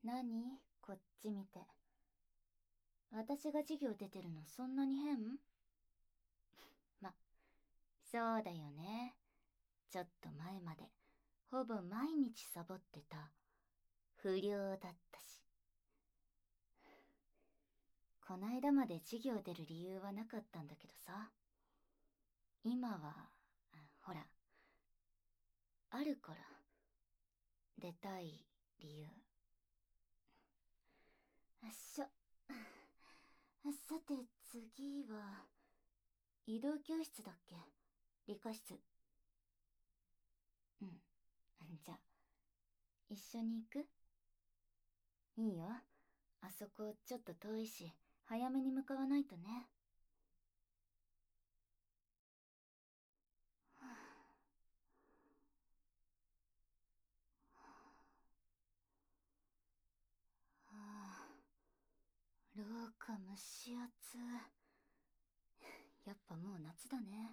何こっち見て。私が授業出てるのそんなに変？ま、そうだよね。ちょっと前まで、ほぼ毎日サボってた。不良だったし。こないだまで授業出る理由はなかったんだけどさ。今は、ほら、あるから。出たい理由。さて次は、移動教室だっけ？理科室。うん。じゃあ、一緒に行く？いいよ。あそこちょっと遠いし、早めに向かわないとね。廊下蒸し暑。やっぱもう夏だね。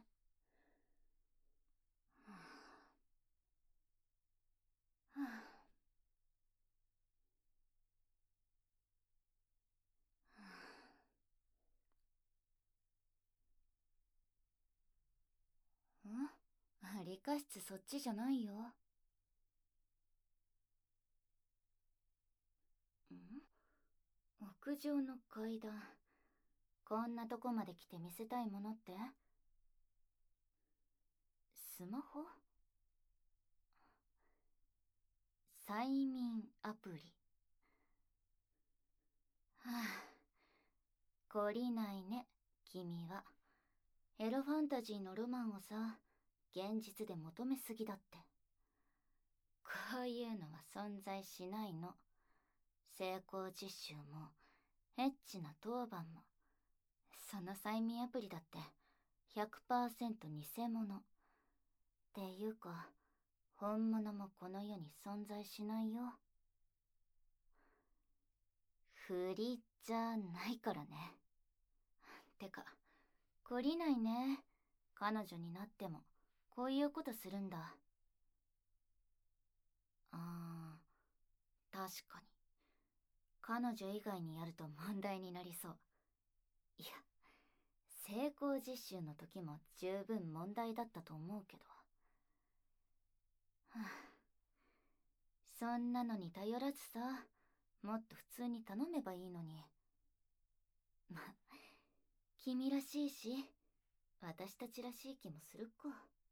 理科室そっちじゃないよ。屋上の階段。こんなとこまで来て見せたいものって？スマホ？催眠アプリ。懲りないね、君は。エロファンタジーのロマンをさ、現実で求めすぎだって。こういうのは存在しないの。成功実習も、エッチな当番も。その催眠アプリだって100% 偽物。っていうか、本物もこの世に存在しないよ。振りじゃないからね。てか、懲りないね。彼女になっても、こういうことするんだ。確かに。彼女以外にやると問題になりそう。いや、成功実習の時も十分問題だったと思うけど。そんなのに頼らずさ、もっと普通に頼めばいいのに。ま、君らしいし、私たちらしい気もするか。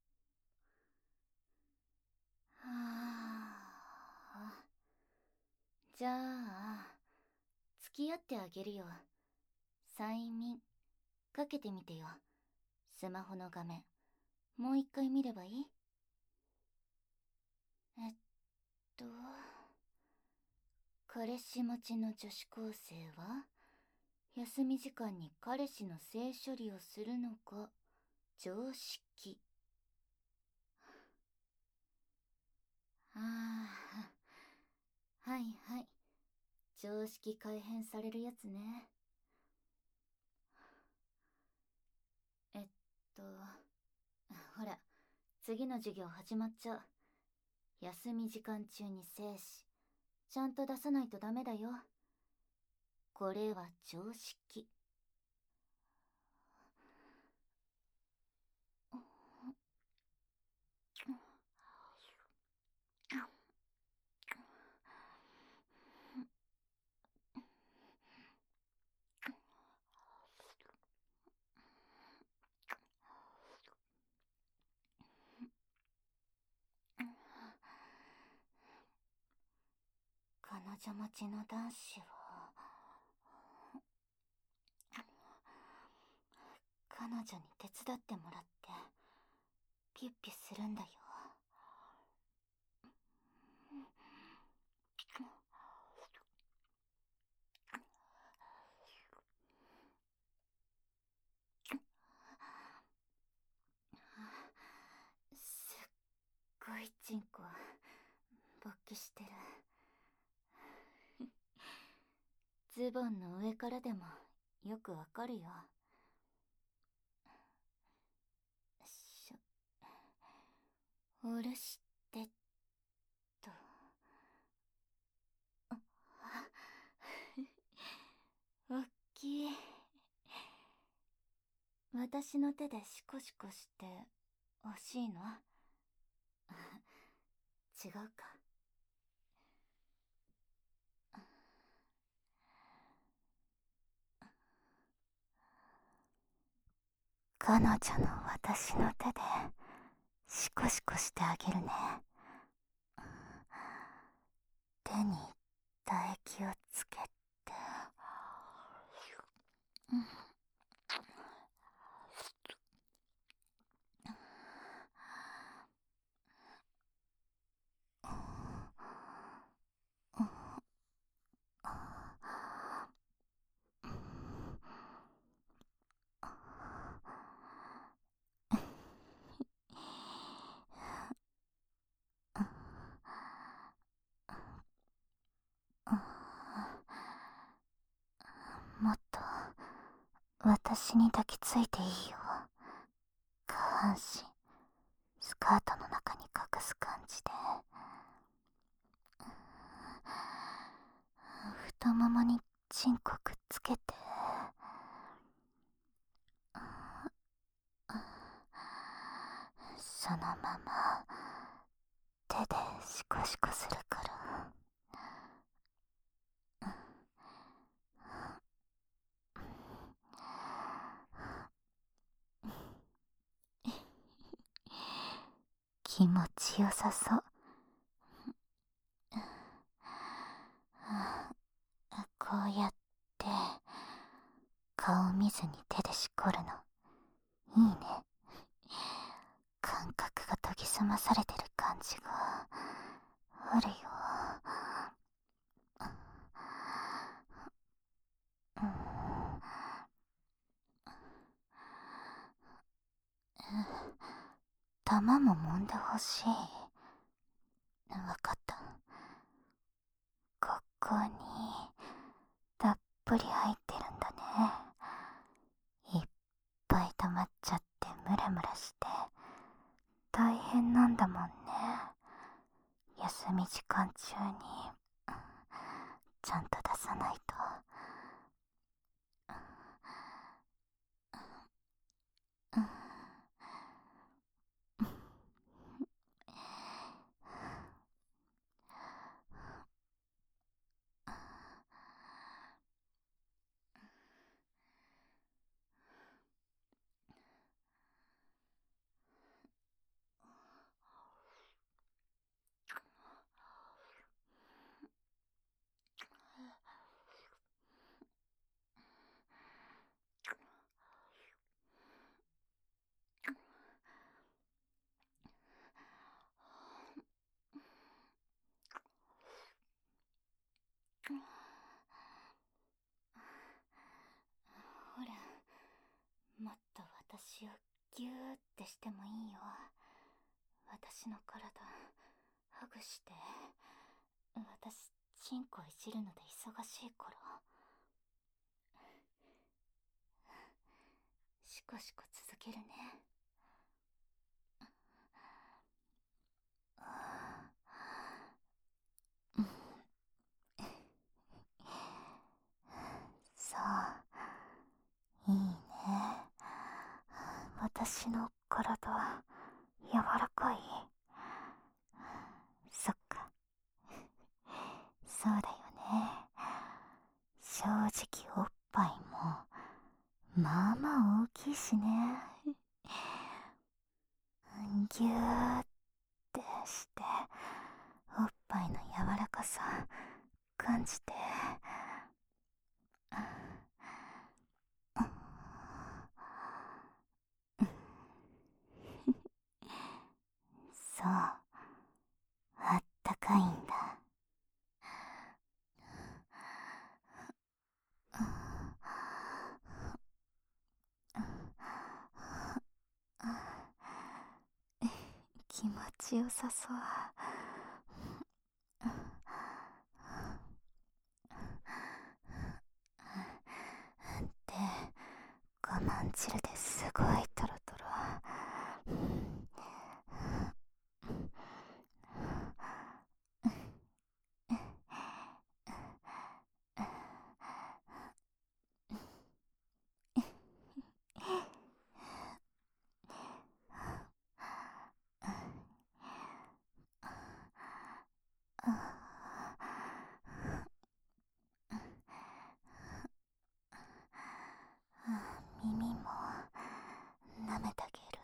じゃあ、付き合ってあげるよ。催眠、かけてみてよ。スマホの画面、もう一回見ればいい？えっと、彼氏持ちの女子高生は、休み時間に彼氏の性処理をするのが常識。はいはい。常識改変されるやつね。えっと、ほら、次の授業始まっちゃう。休み時間中に精子、ちゃんと出さないとダメだよ。これは常識。彼女持ちの男子は、彼女に手伝ってもらって、ピュッピュするんだよ。すっごいチンコ、勃起してる。ズボンの上からでもよくわかるよ。下ろしてっと。 私の手でシコシコして欲しいの？違うか。彼女の私の手でシコシコしてあげるね。手に唾液をつけて、もっと私に抱きついていいよ。下半身スカートの中に隠す感じで、太ももにチンコくっつけて、そのまま手でシコシコするから。気持ちよさそう。こうやって顔見ずに手でしこるのいいね。感覚が研ぎ澄まされてる感じがあるよ。玉も揉んでほしい。わかった。ここにたっぷり入ってるんだね。いっぱい溜まっちゃってムラムラして大変なんだもんね。休み時間中にちゃんと出さないと。ほら、もっと私をギューってしてもいいよ。私の体ハグして。私チンコいじるので忙しいから。シコシコ続けるね。そう、いいね。私の体柔らかい。そっか。そうだよね。正直おっぱいもまあまあ大きいしね。ぎゅーってしておっぱいの柔らかさ感じて。そう、あったかいんだ。気持ちよさそう。で、我慢汁ですごいトロトロ。 舐めてあげる。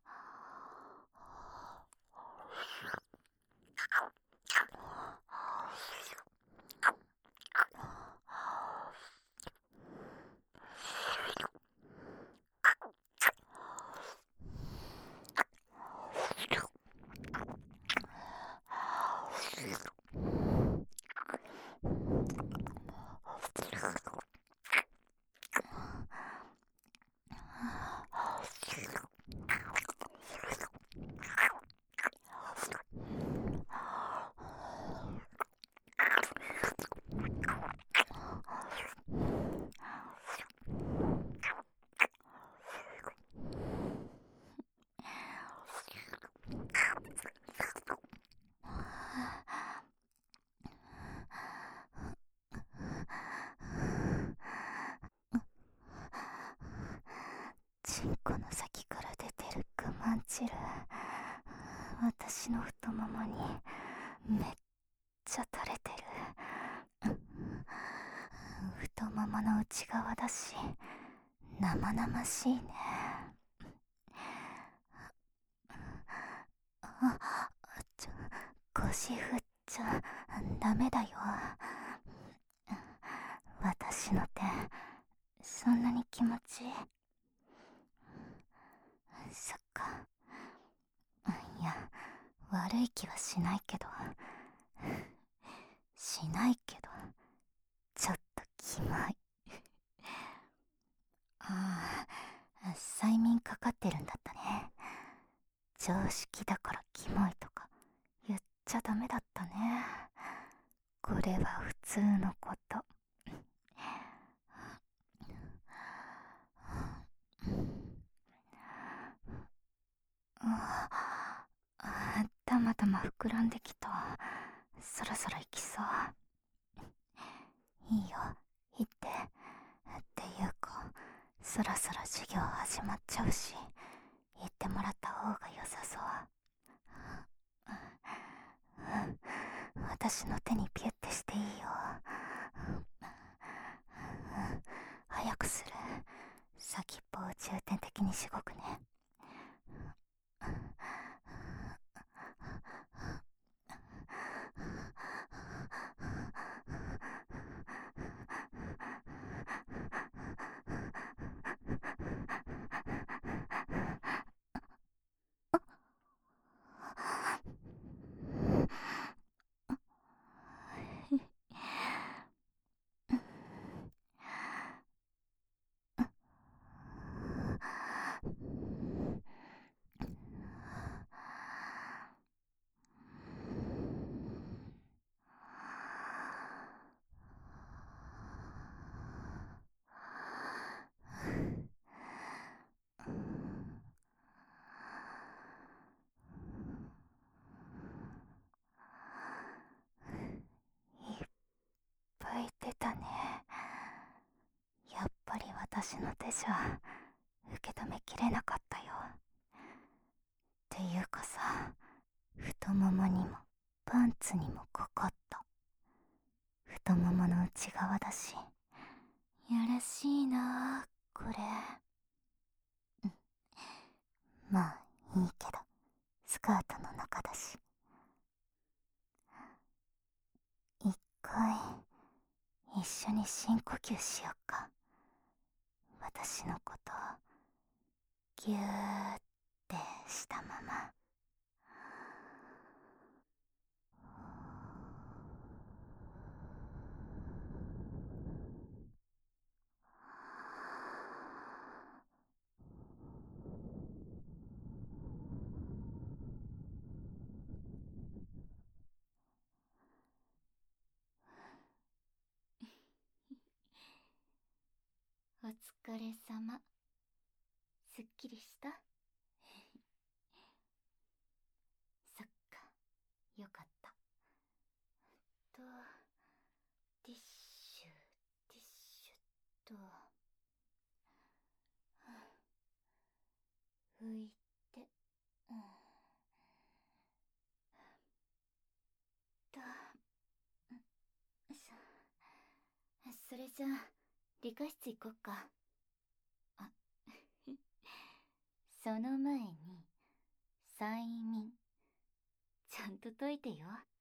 チンコの先から出てるグマン汁、私の太ももにめっちゃ垂れてる。太ももの内側だし生々しいね。腰振っちゃダメだよ。私の手そんなに気持ちいい？そっか。いや、悪い気はしないけどちょっとキモい。ああ、催眠かかってるんだったね。常識だからキモいとか言っちゃダメだったね。これは普通のこと。たまたま膨らんできた。そろそろ行きそう。いいよ、行って。っていうか、そろそろ授業始まっちゃうし、行ってもらった方が良さそう。私の手にピュッてしていいよ。早くする。先っぽを重点的にしごくね。いっぱい出たね。やっぱり私の手じゃ受け止めきれなかったよ。っていうかさ、太ももにもパンツにもかかった。太ももの内側だし、やらしいなこれ。まあいいけど、スカートの中だし。一回一緒に深呼吸しよっか。私のことギューってしたまま。お疲れ様。すっきりした？そっか、よかった。ティッシュ、ティッシュ拭いて、と、それじゃあ理科室行こっか。あその前に、催眠。ちゃんと解いてよ。